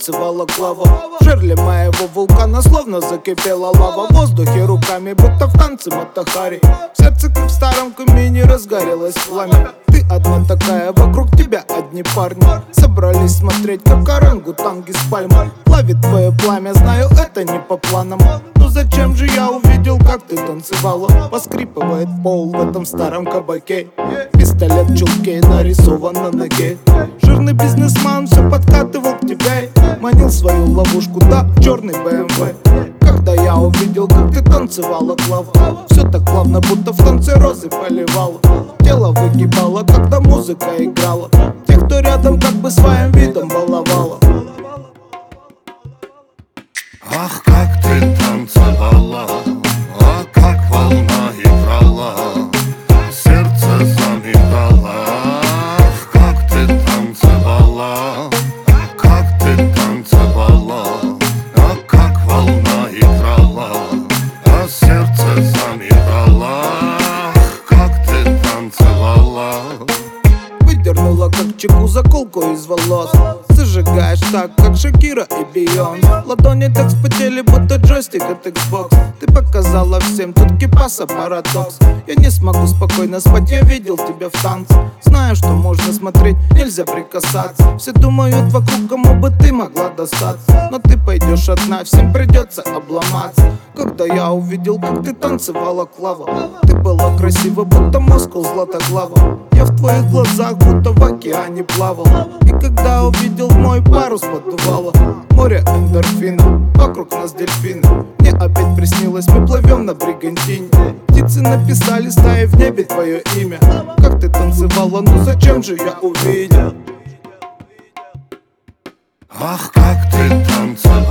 танцевала Клава. В жерле моего вулкана словно закипела лава. В воздухе руками, будто в танце Мата-Хари. В сердце, как в старом камине, разгорелось пламя. Ты одна такая, вокруг тебя одни парни. Собрались смотреть, как орангутанги с пальмой. Ловит твое пламя, знаю, это не по планам. Но зачем же я увидел, как ты танцевала? Поскрипывает пол в этом старом кабаке. Пистолет в чулке нарисован на ноге. Жирный бизнесмен все подкатывал к тебе. Манил свою ловушку, да, в черный БМВ. Когда я увидел, как ты танцевала, Клава, все так плавно, будто в танце розы поливала. Тело выгибало, когда музыка играла. Тех, кто рядом, как бы своим видом баловала. Ах, как ты танцевала, а как волна играла, сердце замирало. Ах, как ты танцевала, как ты танцевала, а как волна играла, а сердце замирало. Ах, как ты танцевала. Выдернула как чеку заколку из волос. Зажигаешь так, как Шакира и Бейонс. Ладони так вспотели, будто джойстик от Xbox. Ты показала всем, тут кипаса парадокс. Я не смогу спокойно спать, я видел тебя в танце. Знаю, что можно смотреть, нельзя прикасаться. Все думают вокруг, кому бы ты могла достаться. Но ты пойдешь одна, всем придется обломаться. Когда я увидел, как ты танцевала, Клава, ты была красива, будто Москва златоглава. Я в твоих глазах, будто в океане плавал. И когда увидел мой парус, поддувало море эндорфин, вокруг нас дельфины. Мне опять приснилось, мы плывем на Бригантине. Птицы написали стаи в небе твое имя. Как ты танцевала, ну зачем же я увидел? Ах, как ты танцевала.